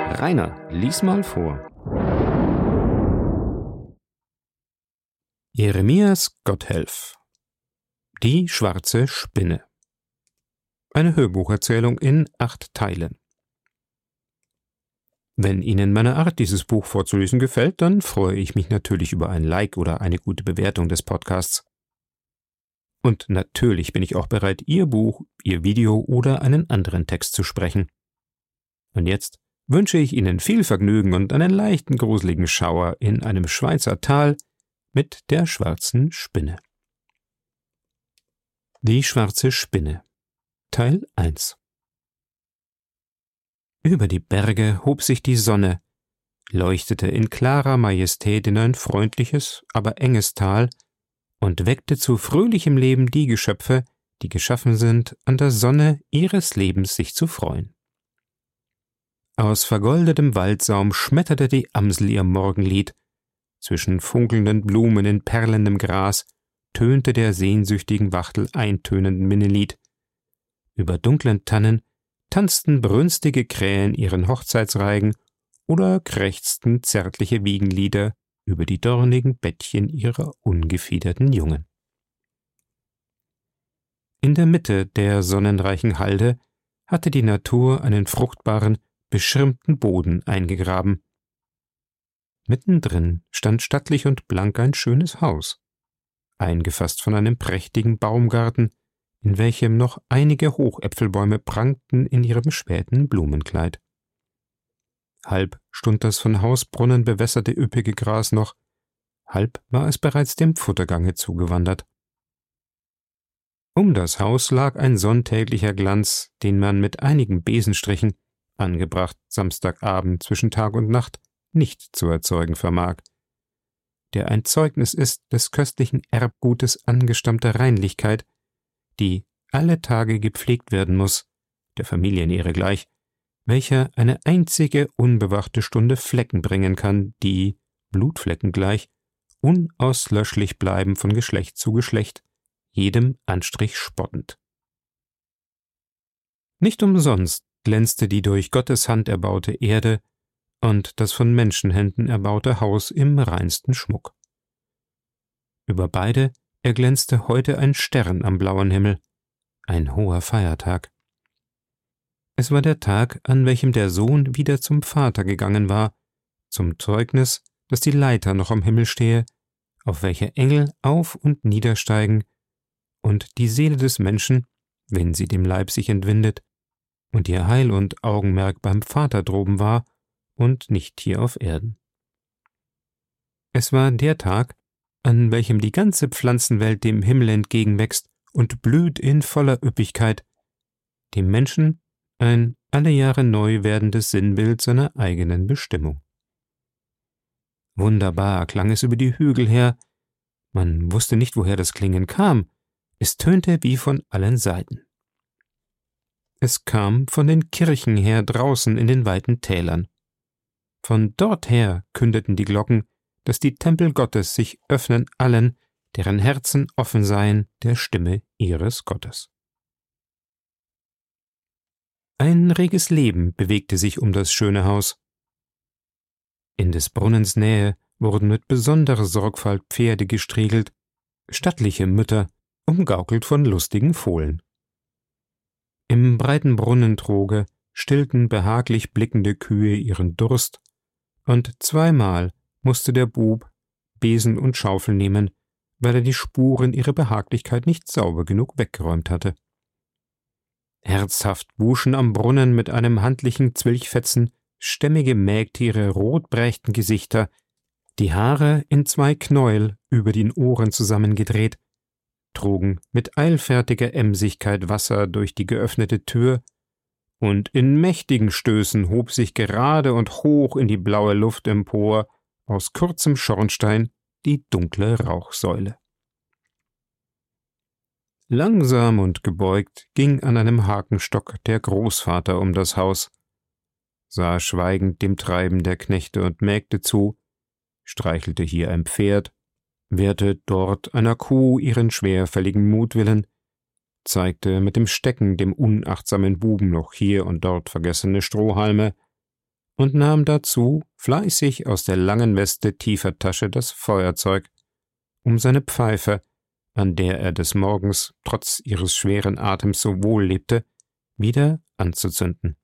Rainer, lies mal vor. Jeremias Gotthelf. Die schwarze Spinne. Eine Hörbucherzählung in 8 Teilen. Wenn Ihnen meine Art, dieses Buch vorzulesen, gefällt, dann freue ich mich natürlich über ein Like oder eine gute Bewertung des Podcasts. Und natürlich bin ich auch bereit, Ihr Buch, Ihr Video oder einen anderen Text zu sprechen. Und jetzt wünsche ich Ihnen viel Vergnügen und einen leichten gruseligen Schauer in einem Schweizer Tal mit der schwarzen Spinne. Die schwarze Spinne. Teil 1. Über die Berge hob sich die Sonne, leuchtete in klarer Majestät in ein freundliches, aber enges Tal und weckte zu fröhlichem Leben die Geschöpfe, die geschaffen sind, an der Sonne ihres Lebens sich zu freuen. Aus vergoldetem Waldsaum schmetterte die Amsel ihr Morgenlied, zwischen funkelnden Blumen in perlendem Gras tönte der sehnsüchtigen Wachtel eintönenden Minnelied. Über dunklen Tannen tanzten brünstige Krähen ihren Hochzeitsreigen oder krächzten zärtliche Wiegenlieder über die dornigen Bettchen ihrer ungefiederten Jungen. In der Mitte der sonnenreichen Halde hatte die Natur einen fruchtbaren, beschirmten Boden eingegraben. Mittendrin stand stattlich und blank ein schönes Haus, eingefasst von einem prächtigen Baumgarten, in welchem noch einige Hochäpfelbäume prangten in ihrem späten Blumenkleid. Halb stund das von Hausbrunnen bewässerte üppige Gras noch, halb war es bereits dem Futtergange zugewandert. Um das Haus lag ein sonntäglicher Glanz, den man mit einigen Besenstrichen, angebracht Samstagabend zwischen Tag und Nacht, nicht zu erzeugen vermag, der ein Zeugnis ist des köstlichen Erbgutes angestammter Reinlichkeit, die alle Tage gepflegt werden muß, der Familienehre gleich, welcher eine einzige unbewachte Stunde Flecken bringen kann, die, Blutflecken gleich, unauslöschlich bleiben von Geschlecht zu Geschlecht, jedem Anstrich spottend. Nicht umsonst glänzte die durch Gottes Hand erbaute Erde und das von Menschenhänden erbaute Haus im reinsten Schmuck. Über beide erglänzte heute ein Stern am blauen Himmel, ein hoher Feiertag. Es war der Tag, an welchem der Sohn wieder zum Vater gegangen war, zum Zeugnis, dass die Leiter noch am Himmel stehe, auf welcher Engel auf und niedersteigen und die Seele des Menschen, wenn sie dem Leib sich entwindet, und ihr Heil und Augenmerk beim Vater droben war und nicht hier auf Erden. Es war der Tag, an welchem die ganze Pflanzenwelt dem Himmel entgegenwächst und blüht in voller Üppigkeit, dem Menschen ein alle Jahre neu werdendes Sinnbild seiner eigenen Bestimmung. Wunderbar klang es über die Hügel her, man wusste nicht, woher das Klingen kam, es tönte wie von allen Seiten. Es kam von den Kirchen her draußen in den weiten Tälern. Von dort her kündeten die Glocken, dass die Tempel Gottes sich öffnen allen, deren Herzen offen seien der Stimme ihres Gottes. Ein reges Leben bewegte sich um das schöne Haus. In des Brunnens Nähe wurden mit besonderer Sorgfalt Pferde gestriegelt, stattliche Mütter, umgaukelt von lustigen Fohlen. Im breiten Brunnentroge stillten behaglich blickende Kühe ihren Durst, und zweimal musste der Bub Besen und Schaufel nehmen, weil er die Spuren ihrer Behaglichkeit nicht sauber genug weggeräumt hatte. Herzhaft wuschen am Brunnen mit einem handlichen Zwilchfetzen stämmige Mägtiere rotbrächten Gesichter, die Haare in 2 Knäuel über den Ohren zusammengedreht, trugen mit eilfertiger Emsigkeit Wasser durch die geöffnete Tür, und in mächtigen Stößen hob sich gerade und hoch in die blaue Luft empor aus kurzem Schornstein die dunkle Rauchsäule. Langsam und gebeugt ging an einem Hakenstock der Großvater um das Haus, sah schweigend dem Treiben der Knechte und Mägde zu, streichelte hier ein Pferd, wehrte dort einer Kuh ihren schwerfälligen Mutwillen, zeigte mit dem Stecken dem unachtsamen Buben noch hier und dort vergessene Strohhalme und nahm dazu fleißig aus der langen Weste tiefer Tasche das Feuerzeug, um seine Pfeife, an der er des Morgens trotz ihres schweren Atems so wohl lebte, wieder anzuzünden.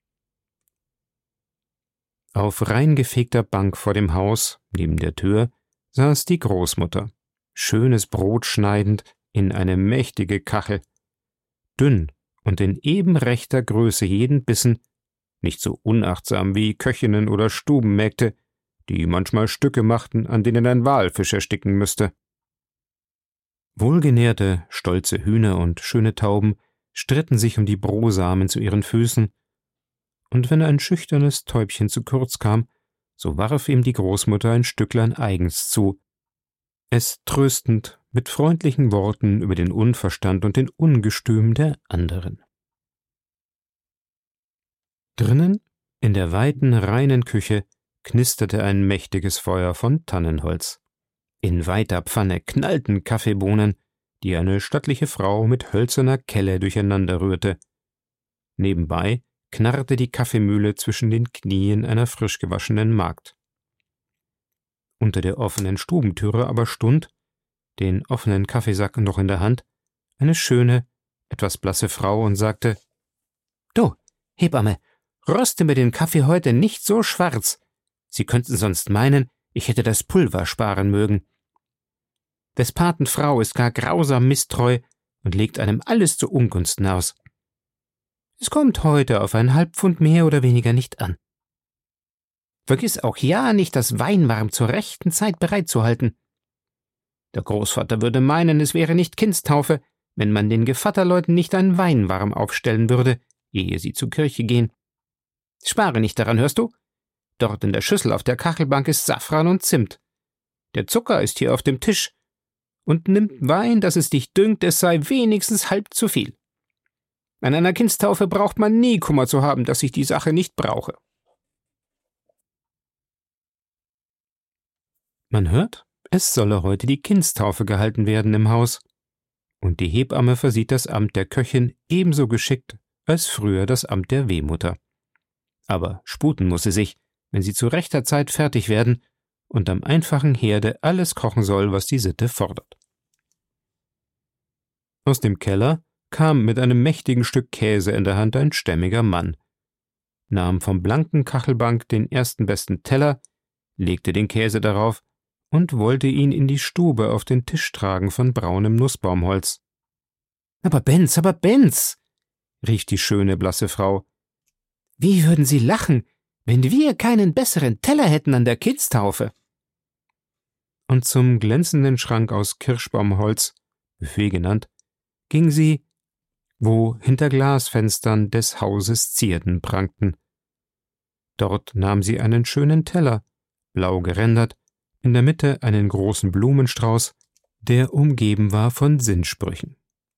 Auf rein gefegter Bank vor dem Haus, neben der Tür, saß die Großmutter, schönes Brot schneidend in eine mächtige Kachel, dünn und in eben rechter Größe jeden Bissen, nicht so unachtsam wie Köchinnen oder Stubenmägde, die manchmal Stücke machten, an denen ein Walfisch ersticken müsste. Wohlgenährte, stolze Hühner und schöne Tauben stritten sich um die Brosamen zu ihren Füßen, und wenn ein schüchternes Täubchen zu kurz kam, so warf ihm die Großmutter ein Stücklein eigens zu, es tröstend mit freundlichen Worten über den Unverstand und den Ungestüm der anderen. Drinnen, in der weiten, reinen Küche, knisterte ein mächtiges Feuer von Tannenholz. In weiter Pfanne knallten Kaffeebohnen, die eine stattliche Frau mit hölzerner Kelle durcheinander rührte. Nebenbei knarrte die Kaffeemühle zwischen den Knien einer frisch gewaschenen Magd. Unter der offenen Stubentüre aber stund, den offenen Kaffeesack noch in der Hand, eine schöne, etwas blasse Frau und sagte: »Du, Hebamme, röste mir den Kaffee heute nicht so schwarz. Sie könnten sonst meinen, ich hätte das Pulver sparen mögen. Des Paten Frau ist gar grausam misstreu und legt einem alles zu Ungunsten aus. Es kommt heute auf ein Halbpfund mehr oder weniger nicht an. Vergiss auch ja nicht, das Weinwarm zur rechten Zeit bereitzuhalten. Der Großvater würde meinen, es wäre nicht Kindstaufe, wenn man den Gevatterleuten nicht ein Weinwarm aufstellen würde, ehe sie zur Kirche gehen. Spare nicht daran, hörst du? Dort in der Schüssel auf der Kachelbank ist Safran und Zimt. Der Zucker ist hier auf dem Tisch. Und nimm Wein, dass es dich dünkt, es sei wenigstens halb zu viel. An einer Kindstaufe braucht man nie Kummer zu haben, dass ich die Sache nicht brauche.« Man hört, es solle heute die Kindstaufe gehalten werden im Haus, und die Hebamme versieht das Amt der Köchin ebenso geschickt als früher das Amt der Wehmutter. Aber sputen muss sie sich, wenn sie zu rechter Zeit fertig werden und am einfachen Herde alles kochen soll, was die Sitte fordert. Aus dem Keller kam mit einem mächtigen Stück Käse in der Hand ein stämmiger Mann, nahm vom blanken Kachelbank den ersten besten Teller, legte den Käse darauf und wollte ihn in die Stube auf den Tisch tragen von braunem Nussbaumholz. »Aber Benz«, rief die schöne, blasse Frau, »wie würden Sie lachen, wenn wir keinen besseren Teller hätten an der Kindstaufe?« Und zum glänzenden Schrank aus Kirschbaumholz, Buffet genannt, ging sie, wo hinter Glasfenstern des Hauses Zierden prangten. Dort nahm sie einen schönen Teller, blau gerändert, in der Mitte einen großen Blumenstrauß, der umgeben war von Sinnsprüchen.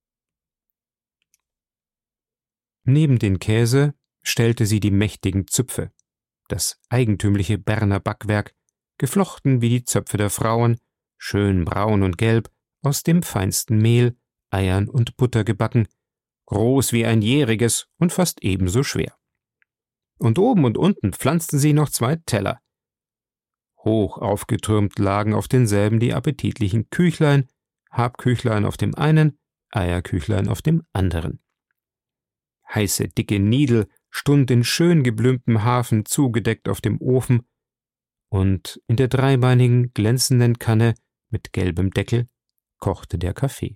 Neben den Käse stellte sie die mächtigen Züpfe, das eigentümliche Berner Backwerk, geflochten wie die Zöpfe der Frauen, schön braun und gelb, aus dem feinsten Mehl, Eiern und Butter gebacken, groß wie ein jähriges und fast ebenso schwer. Und oben und unten pflanzten sie noch 2 Teller. Hoch aufgetürmt lagen auf denselben die appetitlichen Küchlein, Habküchlein auf dem einen, Eierküchlein auf dem anderen. Heiße, dicke Niedel stund in schön geblümtem Hafen zugedeckt auf dem Ofen, und in der dreibeinigen, glänzenden Kanne mit gelbem Deckel kochte der Kaffee.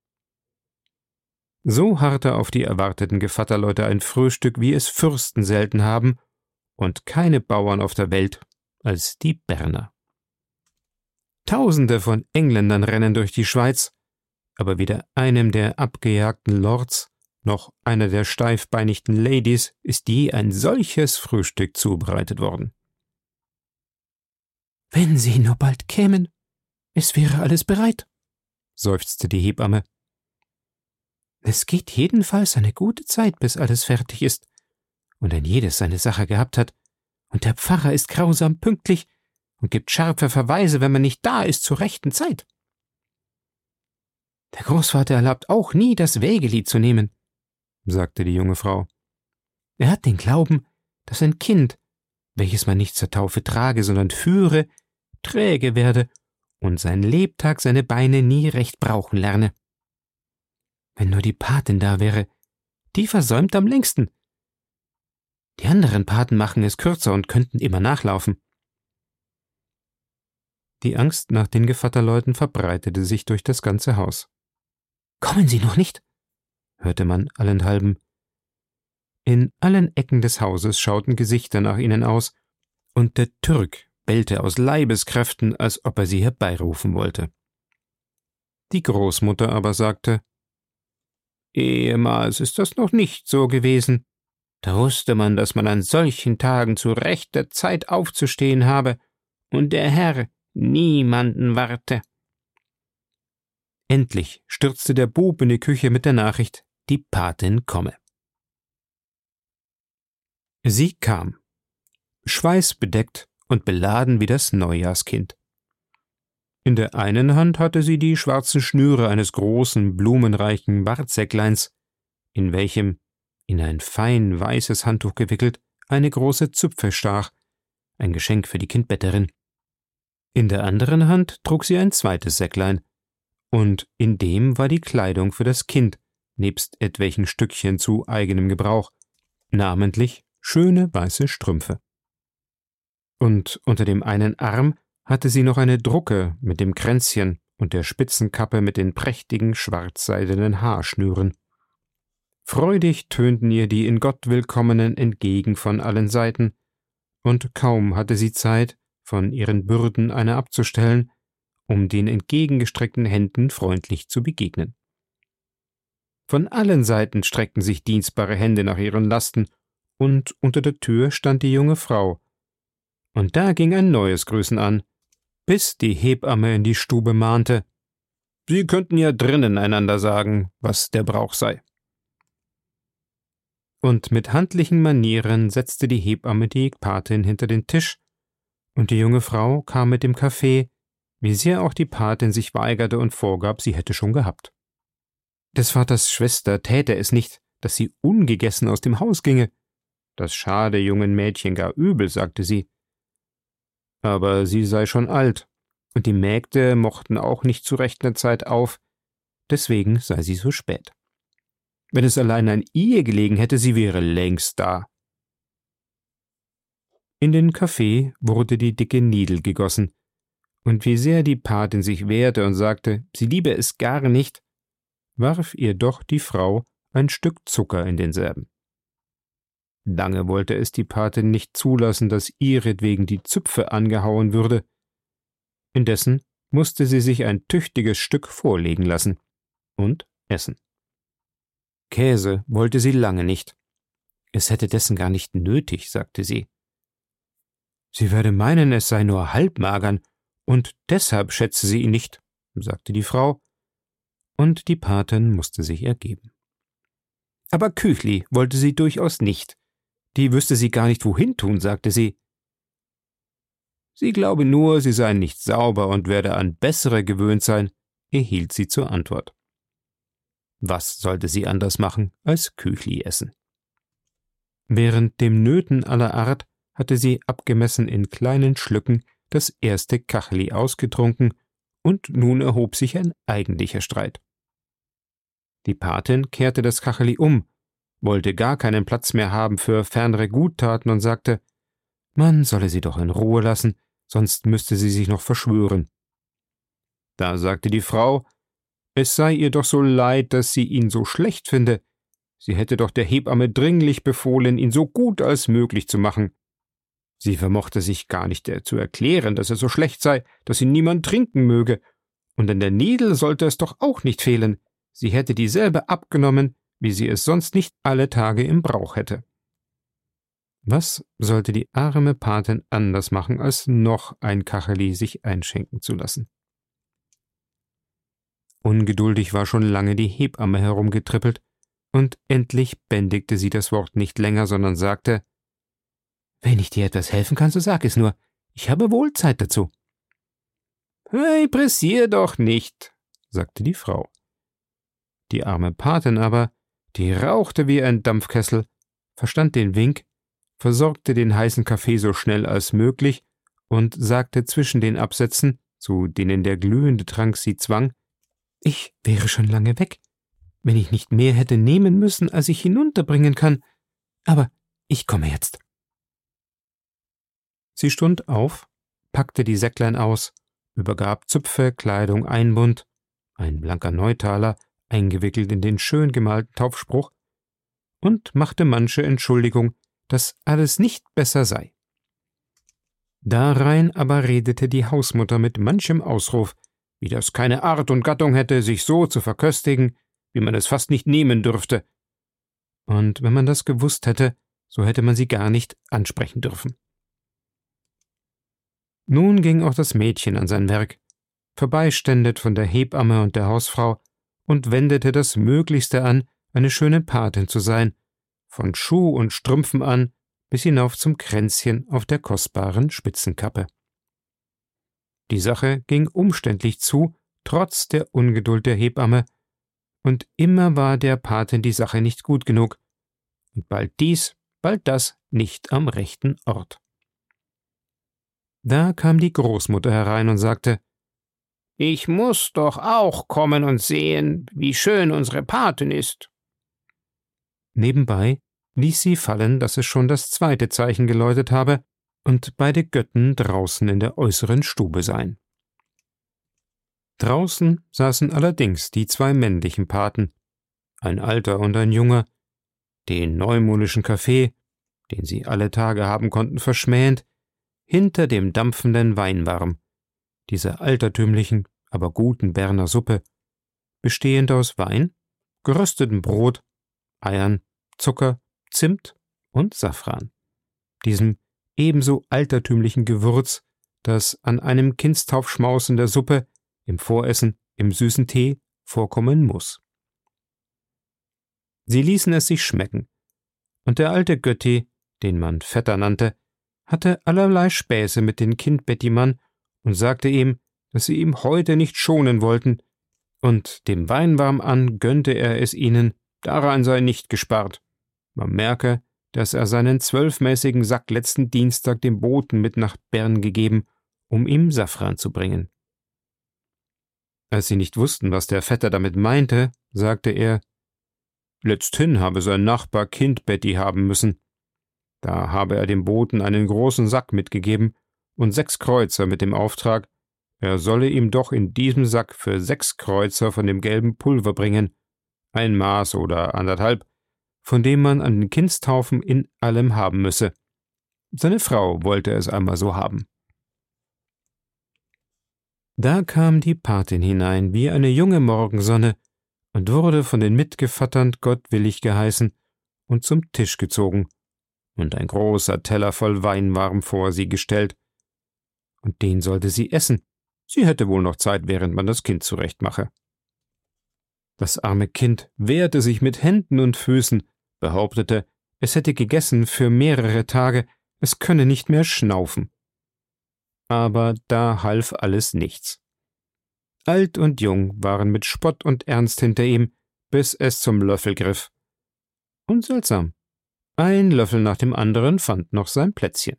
So harrte auf die erwarteten Gevatterleute ein Frühstück, wie es Fürsten selten haben, und keine Bauern auf der Welt als die Berner. Tausende von Engländern rennen durch die Schweiz, aber weder einem der abgejagten Lords noch einer der steifbeinigten Ladies ist je ein solches Frühstück zubereitet worden. »Wenn Sie nur bald kämen, es wäre alles bereit«, seufzte die Hebamme. »Es geht jedenfalls eine gute Zeit, bis alles fertig ist und ein jedes seine Sache gehabt hat, und der Pfarrer ist grausam pünktlich und gibt scharfe Verweise, wenn man nicht da ist zur rechten Zeit. Der Großvater erlaubt auch nie, das Wägelied zu nehmen«, sagte die junge Frau. »Er hat den Glauben, dass ein Kind, welches man nicht zur Taufe trage, sondern führe, träge werde und sein Lebtag seine Beine nie recht brauchen lerne. Wenn nur die Patin da wäre, die versäumt am längsten. Die anderen Paten machen es kürzer und könnten immer nachlaufen. Die Angst nach den Gevatterleuten verbreitete sich durch das ganze Haus. »Kommen Sie noch nicht?« hörte man allenthalben. In allen Ecken des Hauses schauten Gesichter nach ihnen aus, und der Türk bellte aus Leibeskräften, als ob er sie herbeirufen wollte. Die Großmutter aber sagte: »Ehemals ist das noch nicht so gewesen. Da wusste man, dass man an solchen Tagen zu rechter Zeit aufzustehen habe und der Herr niemanden warte.« Endlich stürzte der Bub in die Küche mit der Nachricht, die Patin komme. Sie kam, schweißbedeckt und beladen wie das Neujahrskind. In der einen Hand hatte sie die schwarzen Schnüre eines großen, blumenreichen Bartsäckleins, in welchem, in ein fein weißes Handtuch gewickelt, eine große Zupfe stach, ein Geschenk für die Kindbetterin. In der anderen Hand trug sie ein zweites Säcklein, und in dem war die Kleidung für das Kind, nebst etwelchen Stückchen zu eigenem Gebrauch, namentlich schöne weiße Strümpfe. Und unter dem einen Arm hatte sie noch eine Drucke mit dem Kränzchen und der Spitzenkappe mit den prächtigen schwarzseidenen Haarschnüren. Freudig tönten ihr die in Gott Willkommenen entgegen von allen Seiten, und kaum hatte sie Zeit, von ihren Bürden eine abzustellen, um den entgegengestreckten Händen freundlich zu begegnen. Von allen Seiten streckten sich dienstbare Hände nach ihren Lasten, und unter der Tür stand die junge Frau. Und da ging ein neues Grüßen an, bis die Hebamme in die Stube mahnte: »Sie könnten ja drinnen einander sagen, was der Brauch sei.« Und mit handlichen Manieren setzte die Hebamme die Patin hinter den Tisch, und die junge Frau kam mit dem Kaffee, wie sehr auch die Patin sich weigerte und vorgab, sie hätte schon gehabt. Des Vaters Schwester täte es nicht, dass sie ungegessen aus dem Haus ginge. Das schade jungen Mädchen gar übel, sagte sie. Aber sie sei schon alt, und die Mägde mochten auch nicht zu rechter Zeit auf, deswegen sei sie so spät. Wenn es allein an ihr gelegen hätte, sie wäre längst da. In den Kaffee wurde die dicke Nidel gegossen, und wie sehr die Patin sich wehrte und sagte, sie liebe es gar nicht, warf ihr doch die Frau ein Stück Zucker in denselben. Lange wollte es die Patin nicht zulassen, dass ihretwegen die Züpfe angehauen würde. Indessen musste sie sich ein tüchtiges Stück vorlegen lassen und essen. Käse wollte sie lange nicht. Es hätte dessen gar nicht nötig, sagte sie. Sie werde meinen, es sei nur halbmagern, und deshalb schätze sie ihn nicht, sagte die Frau, und die Patin musste sich ergeben. Aber Küchli wollte sie durchaus nicht. Die wüsste sie gar nicht wohin tun, sagte sie. Sie glaube nur, sie sei nicht sauber und werde an bessere gewöhnt sein, erhielt sie zur Antwort. Was sollte sie anders machen als Küchli essen? Während dem Nöten aller Art hatte sie abgemessen in kleinen Schlücken das erste Kacheli ausgetrunken, und nun erhob sich ein eigentlicher Streit. Die Patin kehrte das Kacheli um, wollte gar keinen Platz mehr haben für fernere Guttaten und sagte, man solle sie doch in Ruhe lassen, sonst müsste sie sich noch verschwören. Da sagte die Frau, es sei ihr doch so leid, dass sie ihn so schlecht finde. Sie hätte doch der Hebamme dringlich befohlen, ihn so gut als möglich zu machen. Sie vermochte sich gar nicht zu erklären, dass er so schlecht sei, dass ihn niemand trinken möge, und an der Nidel sollte es doch auch nicht fehlen. Sie hätte dieselbe abgenommen, wie sie es sonst nicht alle Tage im Brauch hätte. Was sollte die arme Patin anders machen, als noch ein Kacheli sich einschenken zu lassen? Ungeduldig war schon lange die Hebamme herumgetrippelt, und endlich bändigte sie das Wort nicht länger, sondern sagte, »Wenn ich dir etwas helfen kann, so sag es nur. Ich habe wohl Zeit dazu.« »Hey, pressier doch nicht«, sagte die Frau. Die arme Patin aber, die rauchte wie ein Dampfkessel, verstand den Wink, versorgte den heißen Kaffee so schnell als möglich und sagte zwischen den Absätzen, zu denen der glühende Trank sie zwang: »Ich wäre schon lange weg, wenn ich nicht mehr hätte nehmen müssen, als ich hinunterbringen kann. Aber ich komme jetzt.« Sie stund auf, packte die Säcklein aus, übergab Züpfe, Kleidung, Einbund, ein blanker Neutaler, eingewickelt in den schön gemalten Taufspruch, und machte manche Entschuldigung, dass alles nicht besser sei. Darein aber redete die Hausmutter mit manchem Ausruf, wie das keine Art und Gattung hätte, sich so zu verköstigen, wie man es fast nicht nehmen dürfte. Und wenn man das gewusst hätte, so hätte man sie gar nicht ansprechen dürfen. Nun ging auch das Mädchen an sein Werk, vorbeiständet von der Hebamme und der Hausfrau, und wendete das Möglichste an, eine schöne Patin zu sein, von Schuh und Strümpfen an bis hinauf zum Kränzchen auf der kostbaren Spitzenkappe. Die Sache ging umständlich zu, trotz der Ungeduld der Hebamme, und immer war der Patin die Sache nicht gut genug, und bald dies, bald das nicht am rechten Ort. Da kam die Großmutter herein und sagte: »Ich muß doch auch kommen und sehen, wie schön unsere Patin ist.« Nebenbei ließ sie fallen, dass es schon das zweite Zeichen geläutet habe und beide Götten draußen in der äußeren Stube seien. Draußen saßen allerdings die zwei männlichen Paten, ein alter und ein junger, den neumodischen Kaffee, den sie alle Tage haben konnten, verschmähend, hinter dem dampfenden Weinwarm, dieser altertümlichen, aber guten Berner Suppe, bestehend aus Wein, geröstetem Brot, Eiern, Zucker, Zimt und Safran, diesem ebenso altertümlichen Gewürz, das an einem Kindstaufschmaus in der Suppe, im Voressen, im süßen Tee vorkommen muß. Sie ließen es sich schmecken, und der alte Götti, den man Vetter nannte, hatte allerlei Späße mit dem Kind Bettimann und sagte ihm, dass sie ihm heute nicht schonen wollten, und dem Weinwarm an gönnte er es ihnen, daran sei nicht gespart. Man merke, dass er seinen 12-mäßigen Sack letzten Dienstag dem Boten mit nach Bern gegeben, um ihm Safran zu bringen. Als sie nicht wussten, was der Vetter damit meinte, sagte er: »Letzthin habe sein Nachbar Kind Betty haben müssen. Da habe er dem Boten einen großen Sack mitgegeben und 6 Kreuzer mit dem Auftrag, er solle ihm doch in diesem Sack für 6 Kreuzer von dem gelben Pulver bringen, ein Maß oder 1,5, von dem man an den Kindstaufen in allem haben müsse. Seine Frau wollte es einmal so haben.« Da kam die Patin hinein wie eine junge Morgensonne und wurde von den Mitgevattern gottwillig geheißen und zum Tisch gezogen und ein großer Teller voll Weinwarm vor sie gestellt. Und den sollte sie essen. Sie hätte wohl noch Zeit, während man das Kind zurechtmache. Das arme Kind wehrte sich mit Händen und Füßen, behauptete, es hätte gegessen für mehrere Tage, es könne nicht mehr schnaufen. Aber da half alles nichts. Alt und jung waren mit Spott und Ernst hinter ihm, bis es zum Löffel griff. Und seltsam, ein Löffel nach dem anderen fand noch sein Plätzchen.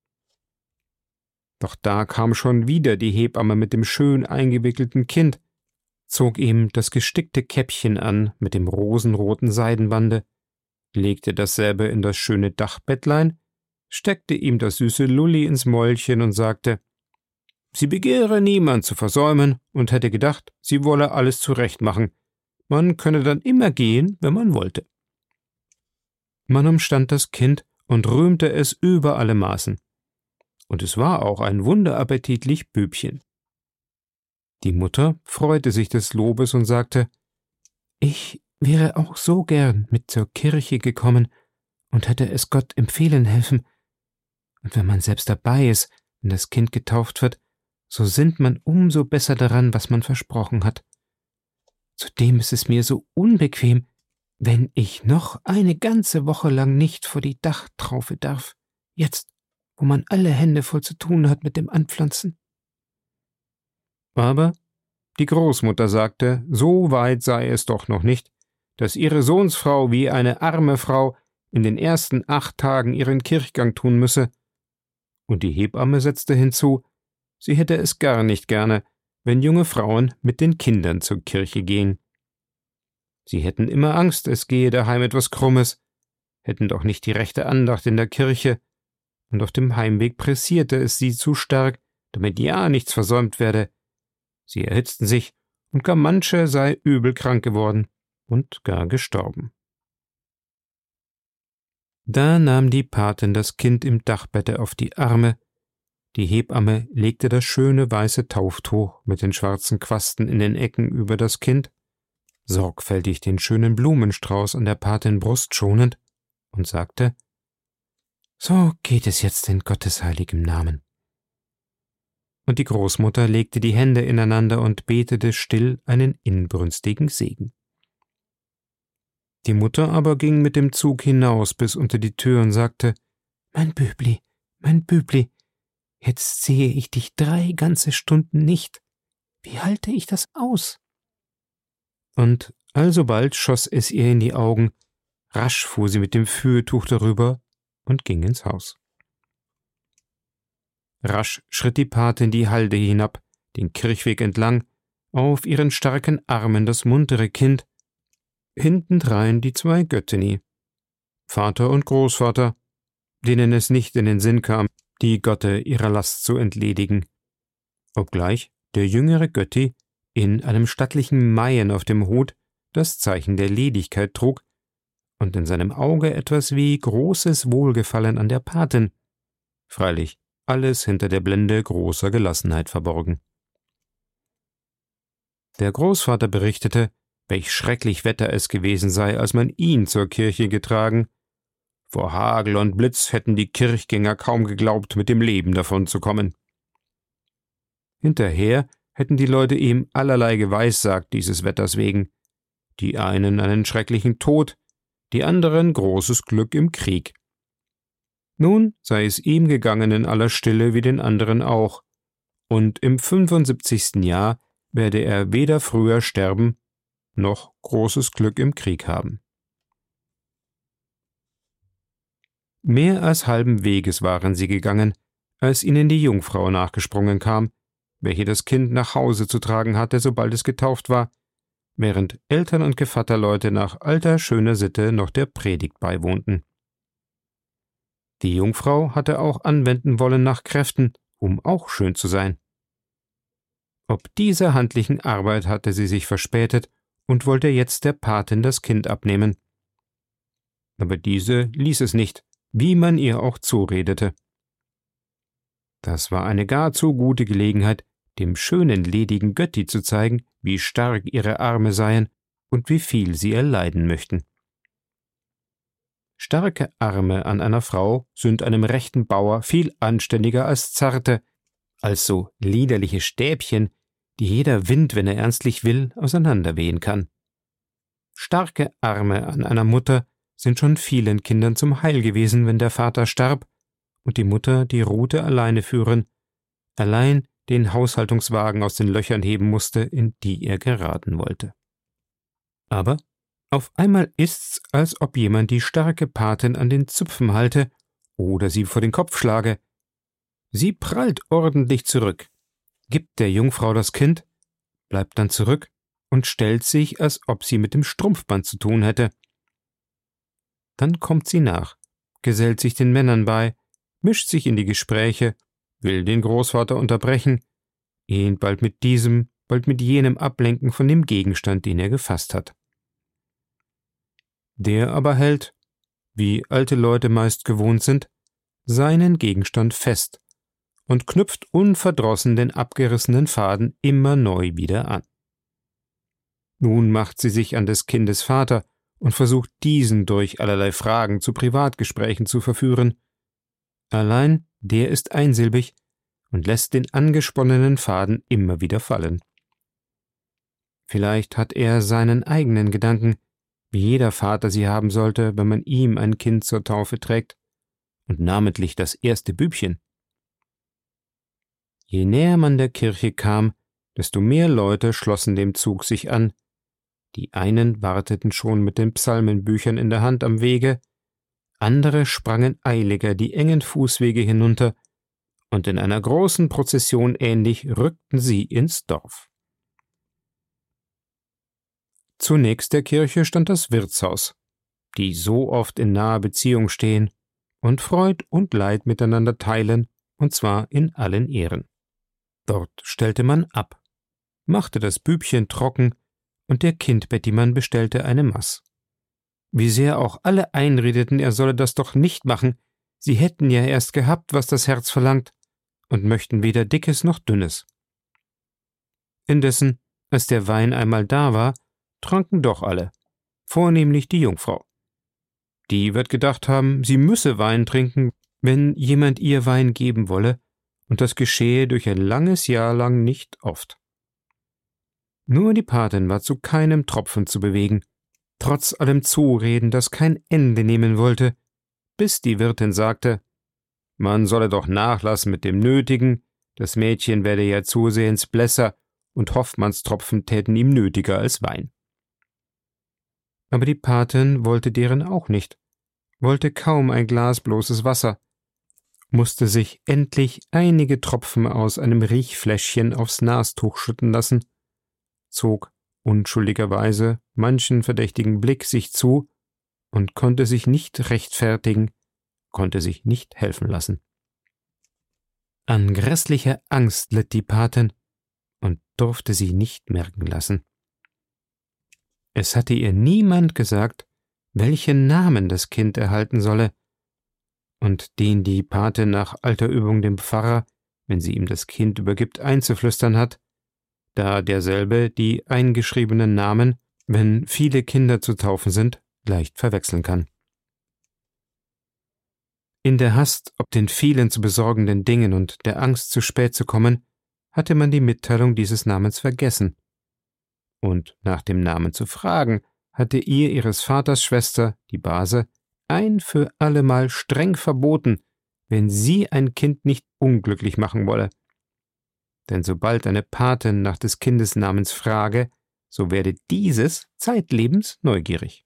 Doch da kam schon wieder die Hebamme mit dem schön eingewickelten Kind, zog ihm das gestickte Käppchen an mit dem rosenroten Seidenbande, legte dasselbe in das schöne Dachbettlein, steckte ihm das süße Lulli ins Mäulchen und sagte, sie begehre niemand zu versäumen und hätte gedacht, sie wolle alles zurechtmachen. Man könne dann immer gehen, wenn man wollte. Man umstand das Kind und rühmte es über alle Maßen. Und es war auch ein wunderappetitlich Bübchen. Die Mutter freute sich des Lobes und sagte, ich wäre auch so gern mit zur Kirche gekommen und hätte es Gott empfehlen helfen. Und wenn man selbst dabei ist, wenn das Kind getauft wird, so sinnt man umso besser daran, was man versprochen hat. Zudem ist es mir so unbequem, wenn ich noch eine ganze Woche lang nicht vor die Dachtraufe darf, jetzt, wo man alle Hände voll zu tun hat mit dem Anpflanzen. Aber die Großmutter sagte, so weit sei es doch noch nicht, dass ihre Sohnsfrau wie eine arme Frau in den ersten 8 Tagen ihren Kirchgang tun müsse. Und die Hebamme setzte hinzu, sie hätte es gar nicht gerne, wenn junge Frauen mit den Kindern zur Kirche gehen. Sie hätten immer Angst, es gehe daheim etwas Krummes, hätten doch nicht die rechte Andacht in der Kirche, und auf dem Heimweg pressierte es sie zu stark, damit ja nichts versäumt werde. Sie erhitzten sich, und gar manche sei übel krank geworden und gar gestorben. Da nahm die Patin das Kind im Dachbette auf die Arme, die Hebamme legte das schöne weiße Tauftuch mit den schwarzen Quasten in den Ecken über das Kind, sorgfältig den schönen Blumenstrauß an der Patin Brust schonend, und sagte, »So geht es jetzt in Gottes heiligem Namen.« Und die Großmutter legte die Hände ineinander und betete still einen inbrünstigen Segen. Die Mutter aber ging mit dem Zug hinaus bis unter die Tür und sagte, »Mein Bübli, jetzt sehe ich dich 3 ganze Stunden nicht. Wie halte ich das aus?« Und alsobald schoss es ihr in die Augen, rasch fuhr sie mit dem Fürtuch darüber und ging ins Haus. Rasch schritt die Patin die Halde hinab, den Kirchweg entlang, auf ihren starken Armen das muntere Kind, hintendrein die 2 Göttini, Vater und Großvater, denen es nicht in den Sinn kam, die Gotte ihrer Last zu entledigen, obgleich der jüngere Götti in einem stattlichen Maien auf dem Hut das Zeichen der Ledigkeit trug und in seinem Auge etwas wie großes Wohlgefallen an der Patin, freilich alles hinter der Blende großer Gelassenheit verborgen. Der Großvater berichtete, welch schrecklich Wetter es gewesen sei, als man ihn zur Kirche getragen. Vor Hagel und Blitz hätten die Kirchgänger kaum geglaubt, mit dem Leben davonzukommen. Hinterher hätten die Leute ihm allerlei geweissagt dieses Wetters wegen, die einen schrecklichen Tod, die anderen großes Glück im Krieg. Nun sei es ihm gegangen in aller Stille wie den anderen auch, und im 75. Jahr werde er weder früher sterben, noch großes Glück im Krieg haben. Mehr als halben Weges waren sie gegangen, als ihnen die Jungfrau nachgesprungen kam, welche das Kind nach Hause zu tragen hatte, sobald es getauft war, während Eltern und Gevatterleute nach alter schöner Sitte noch der Predigt beiwohnten. Die Jungfrau hatte auch anwenden wollen nach Kräften, um auch schön zu sein. Ob dieser handlichen Arbeit hatte sie sich verspätet und wollte jetzt der Patin das Kind abnehmen. Aber diese ließ es nicht, wie man ihr auch zuredete. Das war eine gar zu gute Gelegenheit, dem schönen ledigen Götti zu zeigen, wie stark ihre Arme seien und wie viel sie erleiden möchten. Starke Arme an einer Frau sind einem rechten Bauer viel anständiger als zarte, als so liederliche Stäbchen, die jeder Wind, wenn er ernstlich will, auseinanderwehen kann. Starke Arme an einer Mutter sind schon vielen Kindern zum Heil gewesen, wenn der Vater starb und die Mutter die Rute alleine führen, allein den Haushaltungswagen aus den Löchern heben musste, in die er geraten wollte. Aber auf einmal ist's, als ob jemand die starke Patin an den Zupfen halte oder sie vor den Kopf schlage. Sie prallt ordentlich zurück, gibt der Jungfrau das Kind, bleibt dann zurück und stellt sich, als ob sie mit dem Strumpfband zu tun hätte. Dann kommt sie nach, gesellt sich den Männern bei, mischt sich in die Gespräche, will den Großvater unterbrechen, ihn bald mit diesem, bald mit jenem ablenken von dem Gegenstand, den er gefasst hat. Der aber hält, wie alte Leute meist gewohnt sind, seinen Gegenstand fest und knüpft unverdrossen den abgerissenen Faden immer neu wieder an. Nun macht sie sich an des Kindes Vater und versucht diesen durch allerlei Fragen zu Privatgesprächen zu verführen. Allein der ist einsilbig und lässt den angesponnenen Faden immer wieder fallen. Vielleicht hat er seinen eigenen Gedanken, wie jeder Vater sie haben sollte, wenn man ihm ein Kind zur Taufe trägt, und namentlich das erste Bübchen. Je näher man der Kirche kam, desto mehr Leute schlossen dem Zug sich an. Die einen warteten schon mit den Psalmenbüchern in der Hand am Wege, andere sprangen eiliger die engen Fußwege hinunter, und in einer großen Prozession ähnlich rückten sie ins Dorf. Zunächst der Kirche stand das Wirtshaus, die so oft in naher Beziehung stehen und Freud und Leid miteinander teilen, und zwar in allen Ehren. Dort stellte man ab, machte das Bübchen trocken, und der Kindbettimann bestellte eine Maß. Wie sehr auch alle einredeten, er solle das doch nicht machen, sie hätten ja erst gehabt, was das Herz verlangt, und möchten weder Dickes noch Dünnes. Indessen, als der Wein einmal da war, tranken doch alle, vornehmlich die Jungfrau. Die wird gedacht haben, sie müsse Wein trinken, wenn jemand ihr Wein geben wolle, und das geschehe durch ein langes Jahr lang nicht oft. Nur die Patin war zu keinem Tropfen zu bewegen, trotz allem Zureden, das kein Ende nehmen wollte, bis die Wirtin sagte, man solle doch nachlassen mit dem Nötigen, das Mädchen werde ja zusehends blässer, und Hoffmannstropfen täten ihm nötiger als Wein. Aber die Patin wollte deren auch nicht, wollte kaum ein Glas bloßes Wasser, musste sich endlich einige Tropfen aus einem Riechfläschchen aufs Nastuch schütten lassen, zog unschuldigerweise manchen verdächtigen Blick sich zu und konnte sich nicht rechtfertigen, konnte sich nicht helfen lassen. An grässlicher Angst litt die Patin und durfte sie nicht merken lassen. Es hatte ihr niemand gesagt, welchen Namen das Kind erhalten solle, und den die Patin nach alter Übung dem Pfarrer, wenn sie ihm das Kind übergibt, einzuflüstern hat, da derselbe die eingeschriebenen Namen, wenn viele Kinder zu taufen sind, leicht verwechseln kann. In der Hast ob den vielen zu besorgenden Dingen und der Angst, zu spät zu kommen, hatte man die Mitteilung dieses Namens vergessen. Und nach dem Namen zu fragen, hatte ihr ihres Vaters Schwester, die Base, ein für allemal streng verboten, wenn sie ein Kind nicht unglücklich machen wolle. Denn sobald eine Patin nach des Kindes Namens frage, so werde dieses zeitlebens neugierig.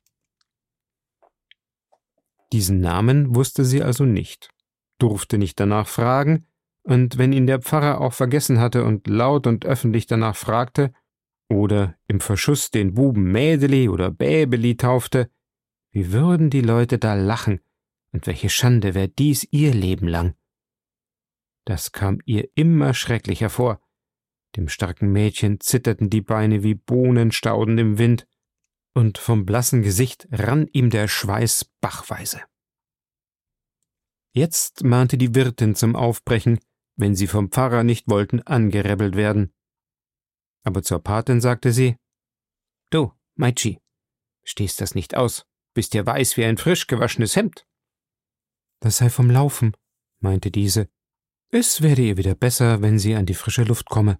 Diesen Namen wusste sie also nicht, durfte nicht danach fragen, und wenn ihn der Pfarrer auch vergessen hatte und laut und öffentlich danach fragte oder im Verschuss den Buben Mädeli oder Bäbeli taufte, wie würden die Leute da lachen, und welche Schande wär dies ihr Leben lang. Das kam ihr immer schrecklicher vor. Dem starken Mädchen zitterten die Beine wie Bohnenstauden im Wind, und vom blassen Gesicht rann ihm der Schweiß bachweise. Jetzt mahnte die Wirtin zum Aufbrechen, wenn sie vom Pfarrer nicht wollten angeräbbelt werden. Aber zur Patin sagte sie, »Du, Meitschi, stehst das nicht aus, bist ja weiß wie ein frisch gewaschenes Hemd.« »Das sei vom Laufen«, meinte diese, »es werde ihr wieder besser, wenn sie an die frische Luft komme.«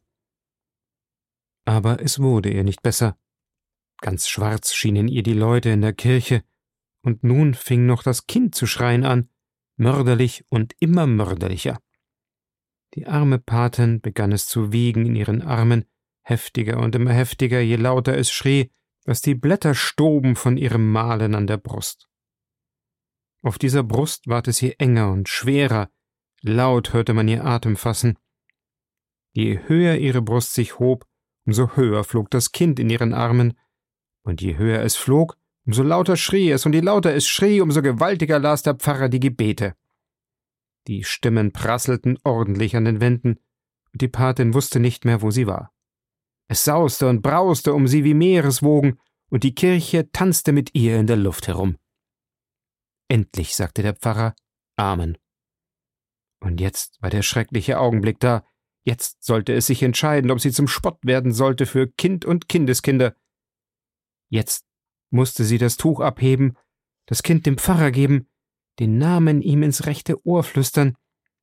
Aber es wurde ihr nicht besser. Ganz schwarz schienen ihr die Leute in der Kirche, und nun fing noch das Kind zu schreien an, mörderlich und immer mörderlicher. Die arme Patin begann es zu wiegen in ihren Armen, heftiger und immer heftiger, je lauter es schrie, dass die Blätter stoben von ihrem Malen an der Brust. Auf dieser Brust ward es ihr enger und schwerer, laut hörte man ihr Atem fassen. Je höher ihre Brust sich hob, umso höher flog das Kind in ihren Armen, und je höher es flog, umso lauter schrie es, und je lauter es schrie, umso gewaltiger las der Pfarrer die Gebete. Die Stimmen prasselten ordentlich an den Wänden, und die Patin wusste nicht mehr, wo sie war. Es sauste und brauste um sie wie Meereswogen, und die Kirche tanzte mit ihr in der Luft herum. Endlich sagte der Pfarrer Amen. Und jetzt war der schreckliche Augenblick da. Jetzt sollte es sich entscheiden, ob sie zum Spott werden sollte für Kind und Kindeskinder. Jetzt musste sie das Tuch abheben, das Kind dem Pfarrer geben, den Namen ihm ins rechte Ohr flüstern.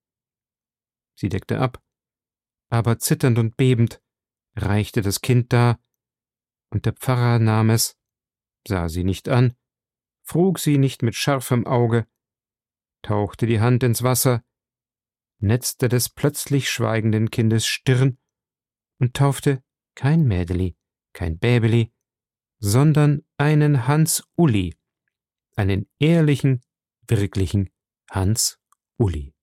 Sie deckte ab, aber zitternd und bebend reichte das Kind dar, und der Pfarrer nahm es, sah sie nicht an, frug sie nicht mit scharfem Auge, tauchte die Hand ins Wasser, netzte des plötzlich schweigenden Kindes Stirn und taufte kein Mädeli, kein Bäbeli, sondern einen Hans Uli, einen ehrlichen, wirklichen Hans Uli.